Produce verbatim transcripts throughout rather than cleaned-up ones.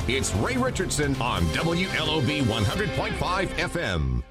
It's Ray Richardson on W L O B one hundred point five F M.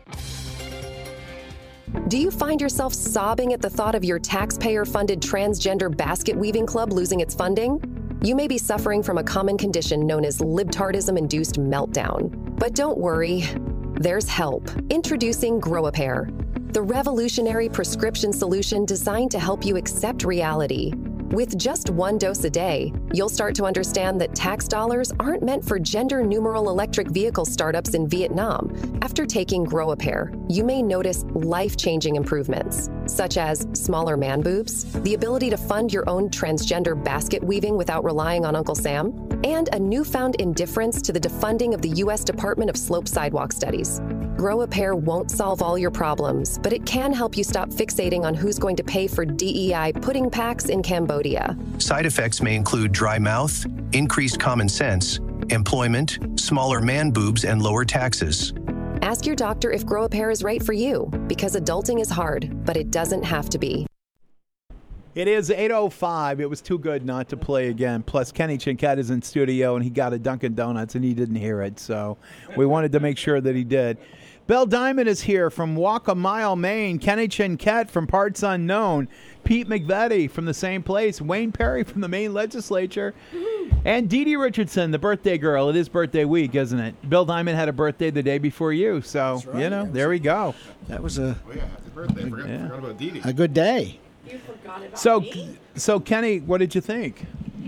Do you find yourself sobbing at the thought of your taxpayer-funded transgender basket weaving club losing its funding? You may be suffering from a common condition known as libtardism-induced meltdown. But don't worry, there's help. Introducing Grow a Pair, the revolutionary prescription solution designed to help you accept reality. With just one dose a day, you'll start to understand that tax dollars aren't meant for gender numeral electric vehicle startups in Vietnam. After taking Grow a Pair, you may notice life-changing improvements, such as smaller man boobs, the ability to fund your own transgender basket weaving without relying on Uncle Sam, and a newfound indifference to the defunding of the U S Department of Slope Sidewalk Studies. Grow a Pair won't solve all your problems, but it can help you stop fixating on who's going to pay for D E I pudding packs in Cambodia. Side effects may include dry mouth, increased common sense, employment, smaller man boobs, and lower taxes. Ask your doctor if Grow a Pair is right for you, because adulting is hard, but it doesn't have to be. It is eight oh five. It was too good not to play again. Plus, Kenny Chinquette is in studio, and he got a Dunkin' Donuts, and he didn't hear it. So we wanted to make sure that he did. Bill Diamond is here from Walk a Mile, Maine. Kenny Chinquette from Parts Unknown. Pete McVetti from the same place. Wayne Perry from the Maine legislature. And Dee Dee Richardson, the birthday girl. It is birthday week, isn't it? Bill Diamond had a birthday the day before you. So, right, you know, there we go. That was a, oh, yeah, happy birthday. Forgot, yeah. forgot about Dee Dee. a good day. You forgot about So, me? so Kenny, what did you think?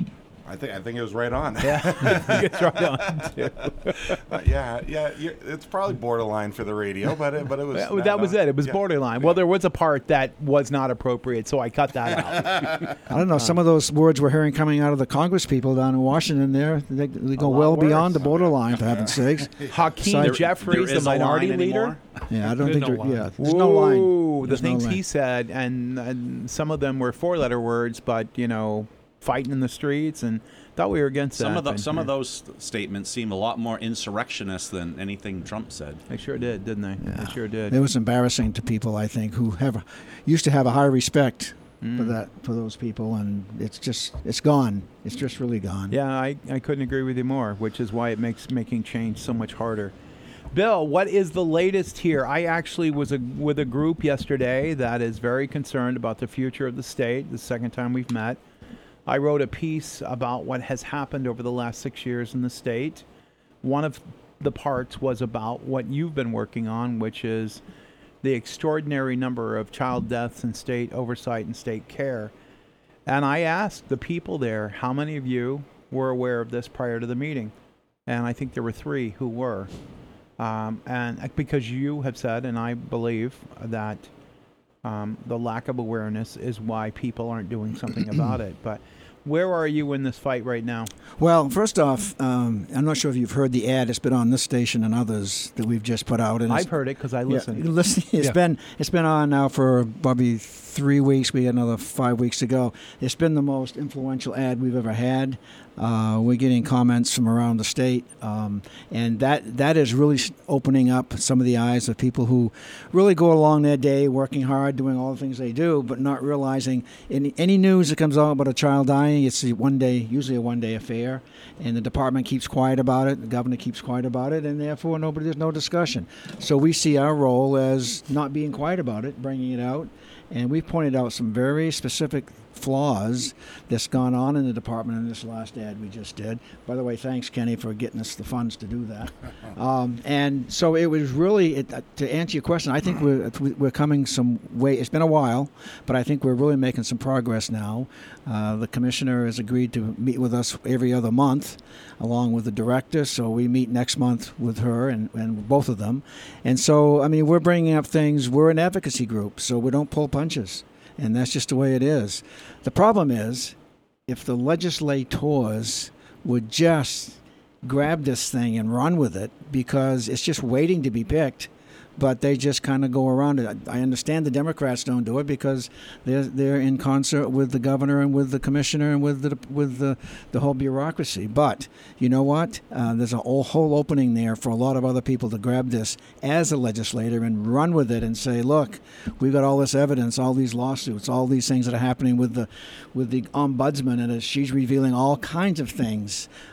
I think I think it was right on. Yeah, I think it's right on, too. uh, yeah, yeah, you're, it's probably borderline for the radio, but it, but it was. That, that that was it. It was yeah. borderline. Well, there was a part that was not appropriate, so I cut that out. I don't know. Some of those words we're hearing coming out of the Congress people down in Washington there, they, they go lot well worse. beyond the borderline, for heaven's sakes. Hakeem Side- Jeffries, there the is a line minority leader. anymore? Yeah, I don't There's think no there, line. yeah, there's no line. Ooh, the There's no things line. he said, and, and some of them were four-letter words, but, you know, fighting in the streets, and thought we were against Some that. of the, but, some yeah. of those statements seem a lot more insurrectionist than anything Trump said. They sure did, didn't they? Yeah. They sure did. It was embarrassing to people, I think, who have used to have a high respect Mm. for that for those people, and it's just it's gone. It's just really gone. Yeah, I, I couldn't agree with you more, which is why it makes making change so much harder. Bill, what is the latest here? I actually was a, with a group yesterday that is very concerned about the future of the state, the second time we've met. I wrote a piece about what has happened over the last six years in the state. One of the parts was about what you've been working on, which is the extraordinary number of child deaths in state oversight and state care. And I asked the people there, how many of you were aware of this prior to the meeting? And I think there were three who were. Um, and because you have said, and I believe, that um, the lack of awareness is why people aren't doing something about it. But where are you in this fight right now? Well, first off, um, I'm not sure if you've heard the ad. It's been on this station and others that we've just put out. And I've it's- heard it because I Yeah, listened. listen, it's Yeah. been it's been on now for probably three weeks. We had another five weeks to go. It's been the most influential ad we've ever had. Uh, we're getting comments from around the state, um, and that that is really opening up some of the eyes of people who really go along their day working hard, doing all the things they do, but not realizing any, any news that comes out about a child dying, it's a one day, usually a one day affair, and the department keeps quiet about it, the governor keeps quiet about it, and therefore nobody there's no discussion. So we see our role as not being quiet about it, bringing it out, and we've pointed out some very specific flaws that's gone on in the department in this last ad we just did. By the way, thanks, Kenny, for getting us the funds to do that. Um, and so it was really, it, uh, to answer your question, I think we're we're coming some way. It's been a while, but I think we're really making some progress now. Uh, the commissioner has agreed to meet with us every other month, along with the director. So we meet next month with her and, and both of them. And so, I mean, we're bringing up things. We're an advocacy group, so we don't pull punches. And that's just the way it is. The problem is, if the legislators would just grab this thing and run with it, because it's just waiting to be picked, but they just kind of go around it. I understand the Democrats don't do it because they're they're in concert with the governor and with the commissioner and with the with the, the whole bureaucracy. But you know what? Uh, there's a whole, whole opening there for a lot of other people to grab this as a legislator and run with it and say, look, we've got all this evidence, all these lawsuits, all these things that are happening with the with the ombudsman, and she's revealing all kinds of things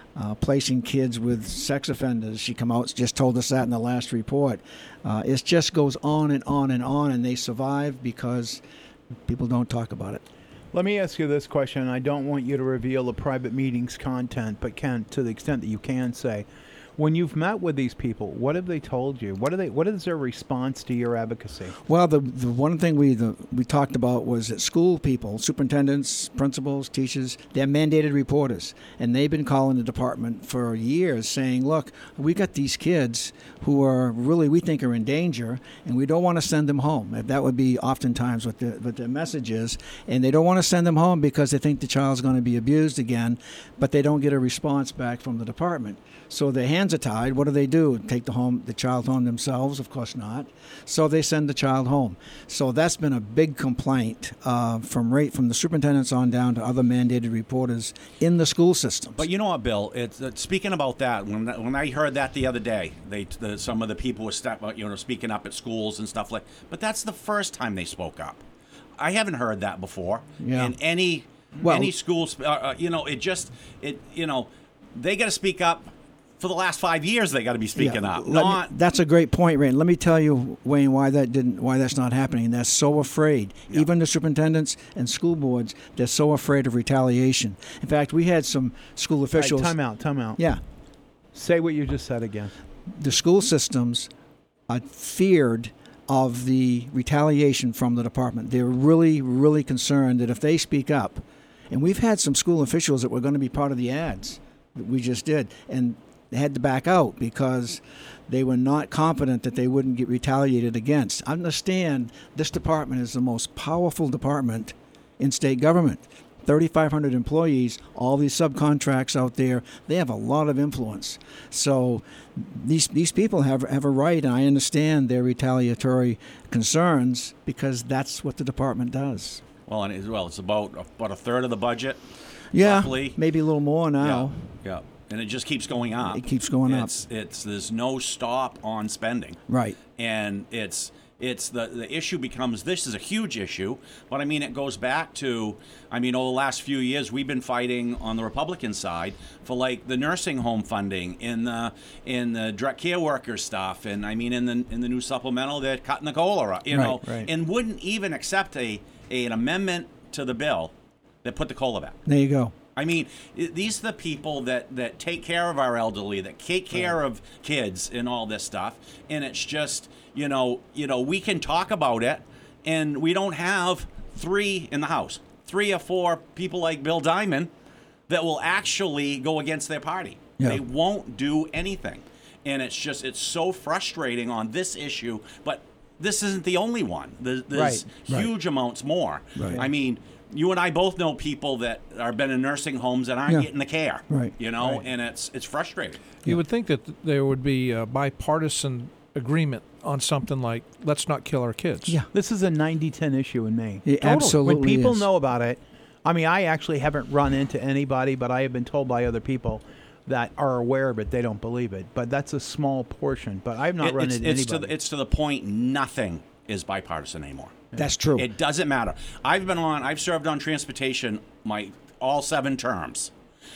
uh, placing kids with sex offenders. She come out just told us that in the last report. Uh, it just goes on and on and on, and they survive because people don't talk about it. Let me ask you this question. I don't want you to reveal the private meetings content, but can, to the extent that you can say, when you've met with these people, what have they told you? What are they? What is their response to your advocacy? Well, the, the one thing we the, we talked about was that school people, superintendents, principals, teachers, they're mandated reporters, and they've been calling the department for years, saying, "Look, we got these kids who are really we think are in danger, and we don't want to send them home." That would be oftentimes what the what their message is, and they don't want to send them home because they think the child's going to be abused again, but they don't get a response back from the department. So their hands are tied. What do they do? Take the home, the child home themselves? Of course not. So they send the child home. So that's been a big complaint uh, from rate from the superintendents on down to other mandated reporters in the school systems. But you know what, Bill? It's uh, speaking about that. When when I heard that the other day, they the, some of the people were step, you know speaking up at schools and stuff like. But that's the first time they spoke up. I haven't heard that before Yeah. in any Well- any schools. Uh, uh, you know, it just it you know they got to speak up. For the last five years, they got to be speaking Yeah, up. let me- Not that's a great point, Rain. Let me tell you, Wayne, why that didn't, why that's not happening. They're so afraid. Yeah. Even the superintendents and school boards, they're so afraid of retaliation. In fact, we had some school All officials. right, time out, time out. Yeah, Say what you just said again. the school systems are feared of the retaliation from the department. They're really, really concerned that if they speak up, and we've had some school officials that were going to be part of the ads that we just did, and they had to back out because they were not confident that they wouldn't get retaliated against. I understand this department is the most powerful department in state government. thirty-five hundred employees, all these subcontracts out there, they have a lot of influence. So these these people have, have a right, and I understand their retaliatory concerns because that's what the department does. well, and as well, it's about about a third of the budget. Yeah, roughly. maybe a little more now. Yeah, yeah, and it just keeps going up. It keeps going up. It's it's there's no stop on spending. Right. And it's it's the the issue becomes this is a huge issue, but I mean it goes back to I mean over the last few years we've been fighting on the Republican side for like the nursing home funding in the in the direct care worker stuff, and I mean in the in the new supplemental they're cutting the COLA, you Right, know, right. and wouldn't even accept a, a an amendment to the bill that put the COLA back. There you go. I mean, i- these are the people that, that take care of our elderly, that take care of kids and all this stuff. And it's just, you know, you know, we can talk about it, and we don't have three in the House, three or four people like Bill Diamond that will actually go against their party. Yeah. They won't do anything. And it's just, it's so frustrating on this issue. But this isn't the only one. There- There's Right, huge amounts more. Right. I mean, you and I both know people that are been in nursing homes that aren't Yeah. getting the care. Right. You know, Right. and it's it's frustrating. You would think that there would be a bipartisan agreement on something like let's not kill our kids. Yeah. This is a ninety ten issue in Maine. It absolutely When people is. know about it, I mean, I actually haven't run into anybody, but I have been told by other people that are aware of it. They don't believe it, but that's a small portion. But I've not It- run it's, into it's to anybody. the, it's to the point nothing is bipartisan anymore. That's true. It doesn't matter. I've been on. I've served on transportation my all seven terms.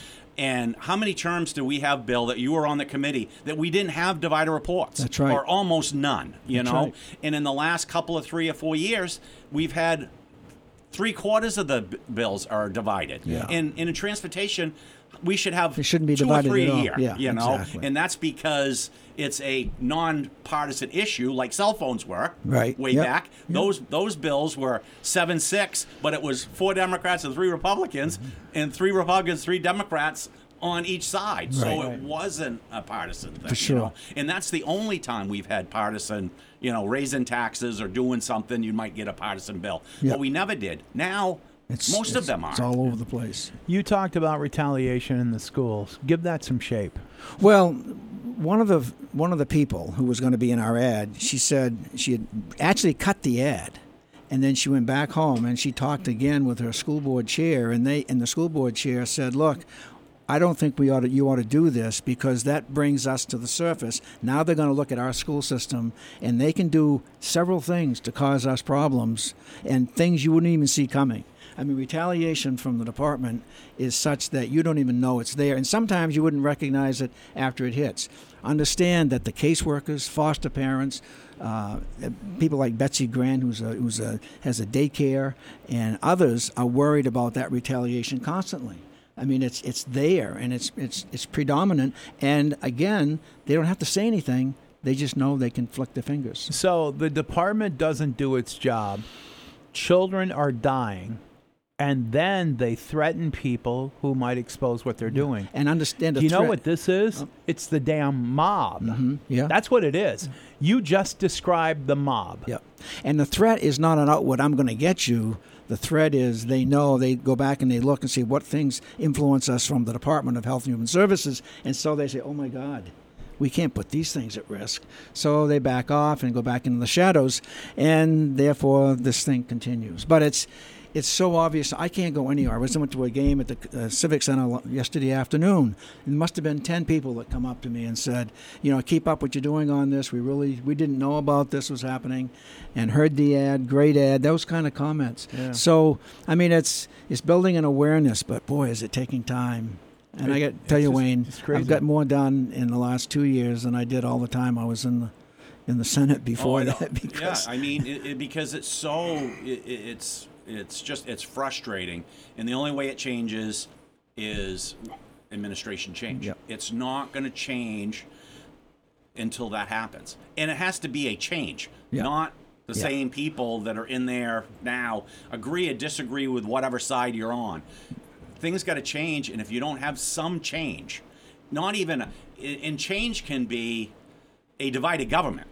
And how many terms do we have, Bill, that you were on the committee that we didn't have divider reports? That's right. Or almost none, you That's know? right. And in the last couple of three or four years, we've had three quarters of the b- bills are divided. Yeah. And, and in transportation, we should have It shouldn't be two divided or three at a all. year, Yeah, you know? exactly. And that's because it's a non-partisan issue like cell phones were Right. way Yep. back. Those those bills were seven six, but it was four Democrats and three Republicans, Mm-hmm. and three Republicans, three Democrats on each side. So Right. it wasn't a partisan thing. For sure. You know? And that's the only time we've had partisan, you know, raising taxes or doing something, you might get a partisan bill. Yep. But we never did. Now, It's, most it's- of them are. It's all over the place. You talked about retaliation in the schools. Give that some shape. Well, one of the one of the people who was going to be in our ad, she said she had actually cut the ad, and then she went back home and she talked again with her school board chair, and they and the school board chair said, "Look, I don't think we ought to, you ought to do this, because that brings us to the surface. Now they're going to look at our school system, and they can do several things to cause us problems, and things you wouldn't even see coming. I mean, retaliation from the department is such that you don't even know it's there, and sometimes you wouldn't recognize it after it hits. Understand that the caseworkers, foster parents, uh, people like Betsy Grant, who's a, who's a, has a daycare, and others are worried about that retaliation constantly. I mean, it's it's there, and it's it's it's predominant. And again, they don't have to say anything; they just know they can flick their fingers. So the department doesn't do its job. Children are dying, and then they threaten people who might expose what they're doing. And understand. Do you know what this is? Oh. It's the damn mob. Mm-hmm. Yeah, that's what it is. You just described the mob. Yep. And the threat is not an outward, I'm going to get you. The threat is they know, they go back and they look and see what things influence us from the Department of Health and Human Services. And so they say, oh, my God, we can't put these things at risk. So they back off and go back into the shadows. And therefore, this thing continues. But it's it's so obvious. I can't go anywhere. I was went to a game at the uh, Civic Center yesterday afternoon. There must have been ten people that come up to me and said, you know, keep up what you're doing on this. We really, we didn't know about this was happening, and heard the ad, great ad, those kind of comments. Yeah. So, I mean, it's it's building an awareness, but boy, is it taking time. And it, I got to tell you, just, Wayne, I've got more done in the last two years than I did all the time I was in the in the Senate before oh, that. Because yeah, I mean, it, it, because it's so, it, it's it's just, it's frustrating. And the only way it changes is administration change. Yep. It's not going to change until that happens. And it has to be a change, Yep. not the Yep. same people that are in there now agree or disagree with whatever side you're on. Things got to change, and if you don't have some change, not even, and change can be a divided government,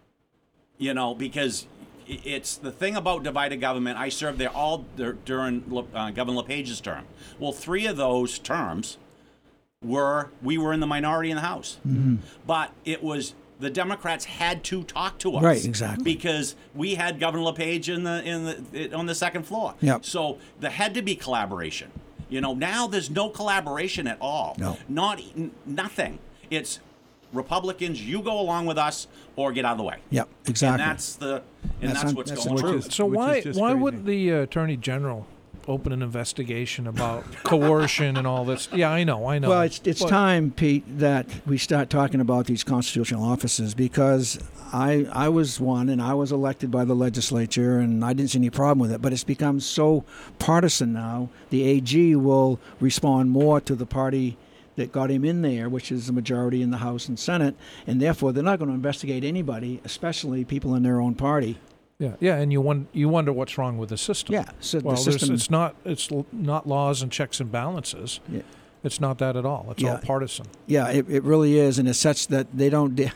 you know, because it's the thing about divided government. I served there all during uh, Governor LePage's term. Well, three of those terms were, we were in the minority in the House, mm-hmm. but it was, the Democrats had to talk to us, right? Exactly, because we had Governor LePage in the in the on the second floor. Yep. So there had to be collaboration. You know, now there's no collaboration at all. No. Not n- nothing. It's Republicans, you go along with us or get out of the way. Yep, exactly. And that's the and That's that's, un- what's that's going the on. truth. So Which why is just why crazy. wouldn't the uh, Attorney General open an investigation about coercion and all this? Yeah, I know, I know. Well, it's it's But- time, Pete, that we start talking about these constitutional offices, because I I was one and I was elected by the legislature and I didn't see any problem with it. But it's become so partisan now. The A G will respond more to the party that got him in there, which is the majority in the House and Senate, and therefore they're not going to investigate anybody, especially people in their own party. Yeah, yeah, and you wonder you wonder what's wrong with the system. Yeah, so well, the there's- system. it's not it's l- not laws and checks and balances. Yeah. It's not that at all. It's all Yeah. partisan. Yeah, it, it really is, and it's such that they don't. De-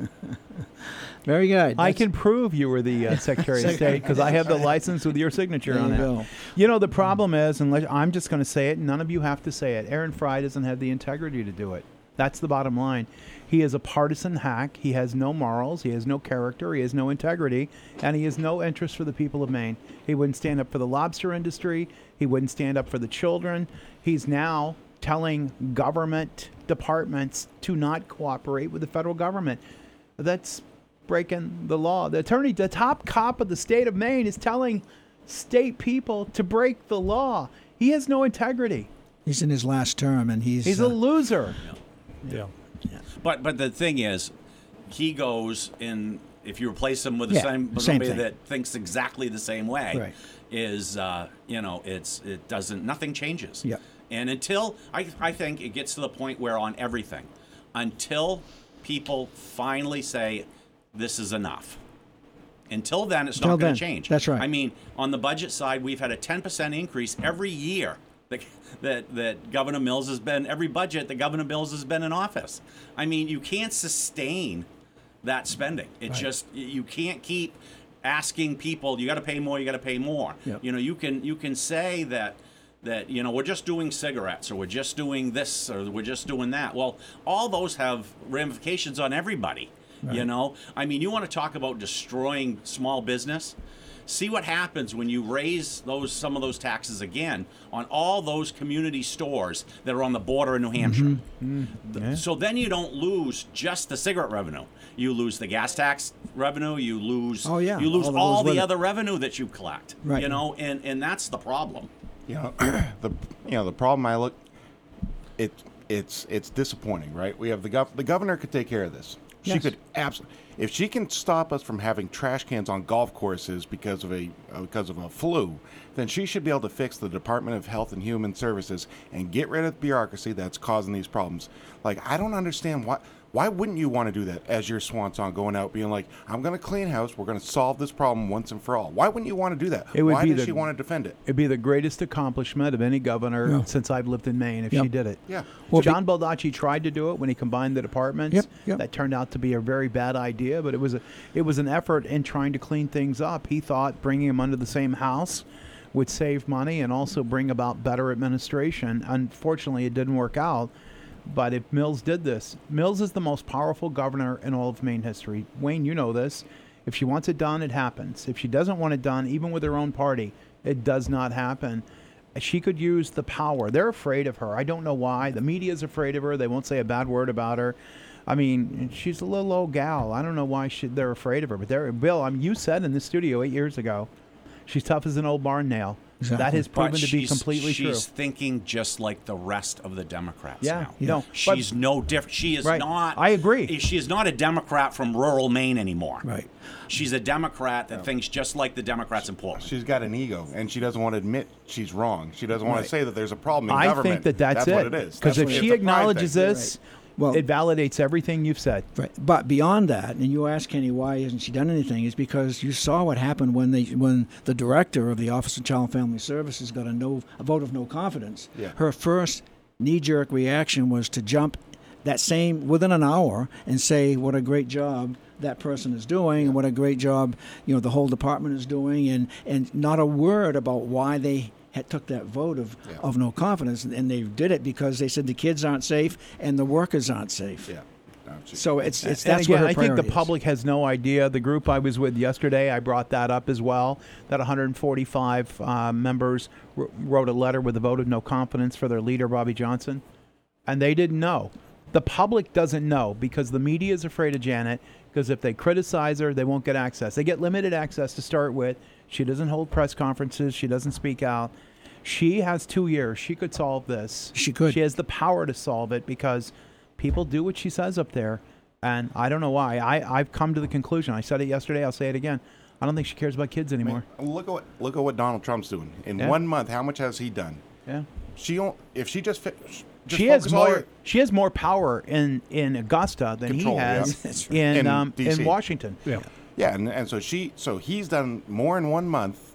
Very good. I That's- can prove you were the uh, Secretary of State because I have the license with your signature There on you it. go. You know, the problem is, unless I'm just going to say it, none of you have to say it. Aaron Fry doesn't have the integrity to do it. That's the bottom line. He is a partisan hack. He has no morals. He has no character. He has no integrity. And he has no interest for the people of Maine. He wouldn't stand up for the lobster industry. He wouldn't stand up for the children. He's now telling government departments to not cooperate with the federal government. That's breaking the law. The attorney, the top cop of the state of Maine, is telling state people to break the law. He has no integrity. He's in his last term, and he's He's uh, a loser. Yeah. But but the thing is, he goes in. If you replace him with the Yeah, same same somebody thing. that thinks exactly the same way, Right. is uh, you know it's it doesn't nothing changes. Yeah. And until I I think it gets to the point where on everything, until people finally say this is enough. Until then, it's Until not going then, to change. that's right. I mean, on the budget side, we've had a ten percent increase every year that, that that Governor Mills has been, every budget that Governor Mills has been in office. I mean, you can't sustain that spending. It Right. just, you can't keep asking people, you got to pay more, you got to pay more. Yep. You know, you can you can say that, that, you know, we're just doing cigarettes, or we're just doing this, or we're just doing that. Well, all those have ramifications on everybody. You know, I mean, you want to talk about destroying small business? See what happens when you raise those some of those taxes again on all those community stores that are on the border of New Hampshire. Mm-hmm. Th- Yeah. So then you don't lose just the cigarette revenue. You lose the gas tax revenue. You lose. Oh, yeah. You lose All all, that goes with the it. other revenue that you collect. Right. You know, and and that's the problem. You know, the you know the problem I look, it it's it's disappointing, right? We have the gov the governor could take care of this. She Yes. could absolutely, if she can stop us from having trash cans on golf courses because of a uh, because of a flu, then she should be able to fix the Department of Health and Human Services and get rid of the bureaucracy that's causing these problems. Like, I don't understand why. Why wouldn't you want to do that as your swan song, going out being like, I'm going to clean house, we're going to solve this problem once and for all? Why wouldn't you want to do that? It would Why be does the- she want to defend it? It'd be the greatest accomplishment of any governor Yeah. since I've lived in Maine if Yep. she did it. Yeah. Well, John Baldacci tried to do it when he combined the departments. Yep, yep. That turned out to be a very bad idea, but it was a it was an effort in trying to clean things up. He thought bringing them under the same house would save money and also bring about better administration. Unfortunately, it didn't work out. But if Mills did this, Mills is the most powerful governor in all of Maine history. Wayne, you know this. If she wants it done, it happens. If she doesn't want it done, even with her own party, it does not happen. She could use the power. They're afraid of her. I don't know why. The media's afraid of her. They won't say a bad word about her. I mean, she's a little old gal. I don't know why she, they're afraid of her. But they're, Bill, I mean, you said in the studio eight years ago, she's tough as an old barn nail. Exactly. That has proven But to be she's- completely she's true. thinking just like the rest of the Democrats Yeah, now. yeah. No, She's but- no different. She is Right. not. I agree. She is not a Democrat from rural Maine anymore. Right. She's a Democrat that thinks just like the Democrats in Portland. She's got an ego, and she doesn't want to admit she's wrong. She doesn't want Right. to say that there's a problem in I government. think that that's, what it. it is. Because That's if what- she it's a pride acknowledges thing. this, Well- it validates everything you've said. Right. But beyond that, and you ask Kenny why hasn't she done anything, is because you saw what happened when they when the director of the Office of Child and Family Services got a no a vote of no confidence. Yeah. Her first knee-jerk reaction was to jump that same within an hour and say what a great job that person is doing and what a great job you know the whole department is doing, and and not a word about why they had took that vote of, Yeah. of no confidence, and they did it because they said the kids aren't safe and the workers aren't safe. Yeah. No, she- So it's it's And that's again, what her I think priority the is. public has no idea. The group I was with yesterday, I brought that up as well. That one hundred forty-five uh, members w- wrote a letter with a vote of no confidence for their leader, Bobby Johnson, and they didn't know. The public doesn't know because the media is afraid of Janet. Because if they criticize her, they won't get access. They get limited access to start with. She doesn't hold press conferences. She doesn't speak out. She has two years. She could solve this. She could. She has the power to solve it because people do what she says up there. And I don't know why. I, I've come to the conclusion. I said it yesterday. I'll say it again. I don't think she cares about kids I mean, anymore. look at what look at what Donald Trump's doing in Yeah. one month. How much has he done? Yeah. She don't, if she just, fi- just She has focus all more. your- She has more power in, in Augusta than Control, he yeah. has That's right. in In um, D C. in Washington. Yeah. Yeah, and, and so she, so he's done more in one month,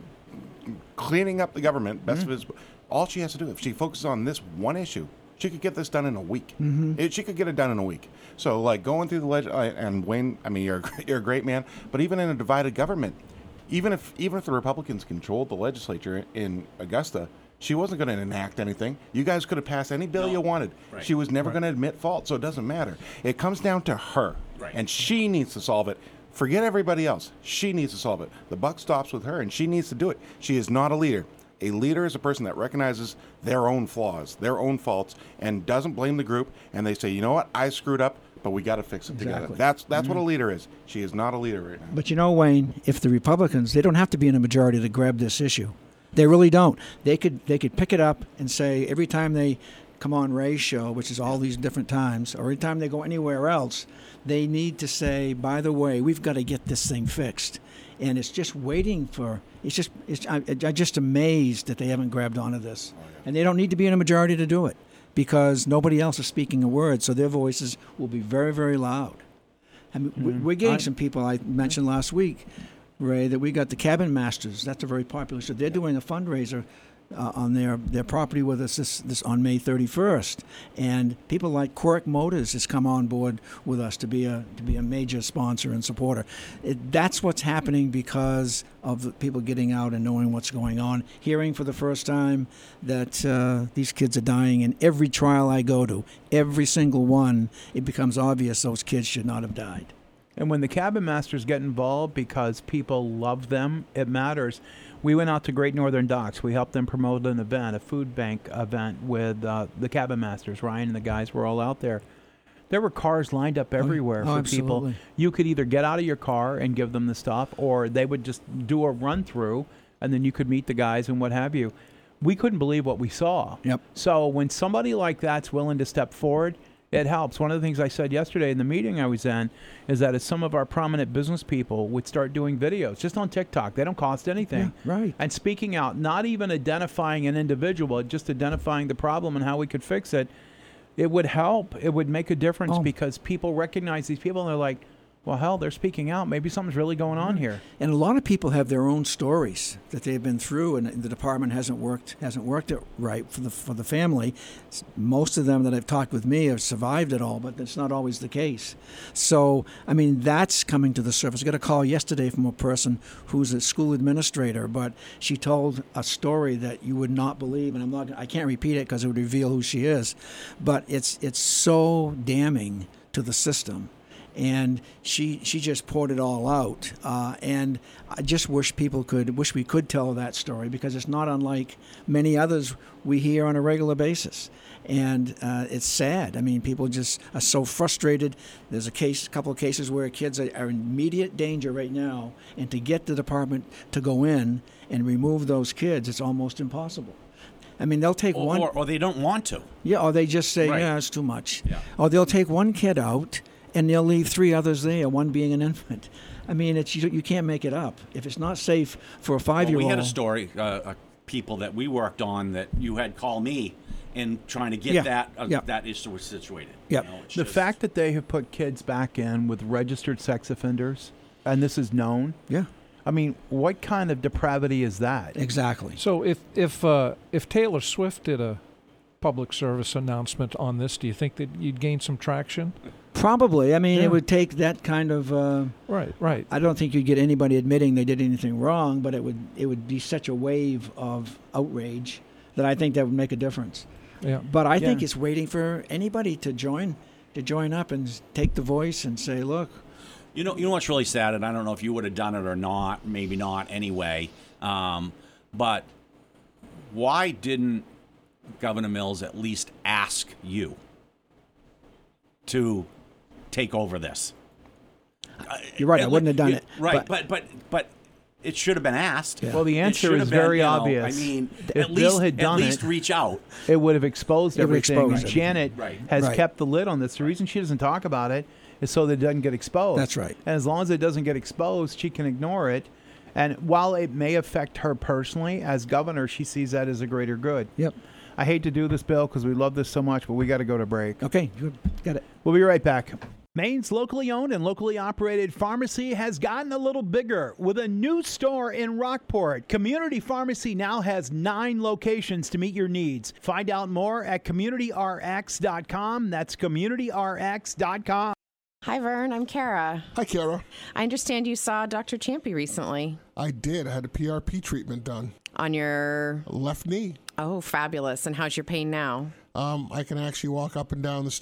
cleaning up the government. Best Mm-hmm. of his, all she has to do, if she focuses on this one issue, she could get this done in a week. Mm-hmm. It, she could get it done in a week. So, like going through the leg, uh, and Wayne, I mean, you're a great- you're a great man, but even in a divided government, even if even if the Republicans controlled the legislature in Augusta, she wasn't going to enact anything. You guys could have passed any bill No. you wanted. Right. She was never going to admit fault, so it doesn't matter. It comes down to her, Right. and she needs to solve it. Forget everybody else. She needs to solve it. The buck stops with her, and she needs to do it. She is not a leader. A leader is a person that recognizes their own flaws, their own faults, and doesn't blame the group. And they say, you know what, I screwed up, but we got to fix it together. Exactly. That's that's what a leader is. She is not a leader right now. But you know, Wayne, if the Republicans, they don't have to be in a majority to grab this issue. They really don't. They could they could pick it up and say every time they come on Ray's show, which is all these different times, or every time they go anywhere else, they need to say, by the way, we've got to get this thing fixed. And it's just waiting for. It's just. It's. I, I'm just amazed that they haven't grabbed onto this, and they don't need to be in a majority to do it, because nobody else is speaking a word, so their voices will be very, very loud. I mean, we- we're getting I- some people I mentioned last week, Ray, that we got the Cabin Masters. That's a very popular show. They're doing a fundraiser uh, on their, their property with us this, this on May thirty-first, and people like Quirk Motors has come on board with us to be a to be a major sponsor and supporter. It, that's what's happening because of the people getting out and knowing what's going on, hearing for the first time that uh, these kids are dying. In every trial I go to, every single one, it becomes obvious those kids should not have died. And when the cabin masters get involved because people love them, it matters. We went out to Great Northern Docks. We helped them promote an event, a food bank event with uh, the cabin masters. Ryan and the guys were all out there. There were cars lined up everywhere oh, for absolutely. people. You could either get out of your car and give them the stuff, or they would just do a run through, and then you could meet the guys and what have you. We couldn't believe what we saw. Yep. So when somebody like that's willing to step forward, it helps. One of the things I said yesterday in the meeting I was in is that if some of our prominent business people would start doing videos just on TikTok, they don't cost anything. Yeah, right. And speaking out, not even identifying an individual, just identifying the problem and how we could fix it, it would help. It would make a difference Oh. because people recognize these people and they're like, well, hell, they're speaking out. Maybe something's really going on here. And a lot of people have their own stories that they've been through, and the department hasn't worked hasn't worked it right for the for the family. S- Most of them that have talked with me have survived it all, but that's not always the case. So, I mean, that's coming to the surface. I got a call yesterday from a person who's a school administrator, but she told a story that you would not believe, and I'm not I can't repeat it because it would reveal who she is, but it's it's so damning to the system. And she she just poured it all out. Uh, and I just wish people could, wish we could tell that story because it's not unlike many others we hear on a regular basis. And uh, it's sad. I mean, people just are so frustrated. There's a case, a couple of cases where kids are, are in immediate danger right now, and to get the department to go in and remove those kids, it's almost impossible. I mean, they'll take Or, one. or, or they don't want to. Yeah, or they just say, Right. yeah, it's too much. Yeah. Or they'll take one kid out and they'll leave three others there, one being an infant. I mean, it's you, you can't make it up. If it's not safe for a Well, five-year-old. we had a story, uh, uh, people that we worked on that you had call me in trying to get Yeah. that uh, Yeah. that issue situated. Yeah. You know, it's The just- fact that they have put kids back in with registered sex offenders, and this is known, Yeah, I mean, what kind of depravity is that? exactly. So if if uh, if Taylor Swift did a public service announcement on this, do you think that you'd gain some traction? Probably. I mean, Yeah. it would take that kind of. Uh, Right, right. I don't think you'd get anybody admitting they did anything wrong, but it would it would be such a wave of outrage that I think that would make a difference. Yeah. But I think Yeah. it's waiting for anybody to join to join up and s- take the voice and say, look. You know, you know what's really sad, and I don't know if you would have done it or not. Maybe not anyway. Um, but why didn't Governor Mills at least ask you to take over this? You're right. I At wouldn't le- have done yeah, it. Right, but- but but but it should have been asked. Yeah. Well, the It answer should is have been, very you know, obvious. I mean, If at Bill least had done at least it- reach out. It would have exposed It would everything. expose and everything. Janet Right. has Right. kept the lid on this. The reason she doesn't talk about it is so that it doesn't get exposed. That's right. And as long as it doesn't get exposed, she can ignore it. And while it may affect her personally, as governor, she sees that as a greater good. Yep. I hate to do this, Bill, because we love this so much, but we got to go to break. Okay, good. Got it. We'll be right back. Maine's locally owned and locally operated pharmacy has gotten a little bigger with a new store in Rockport. Community Pharmacy now has nine locations to meet your needs. Find out more at community r x dot com. That's community r x dot com. Hi, Vern. I'm Kara. Hi, Kara. I understand you saw Doctor Champy recently I did. I had a P R P treatment done. on your. Left knee. Oh, fabulous. And how's your pain now? Um, I can actually walk up and down the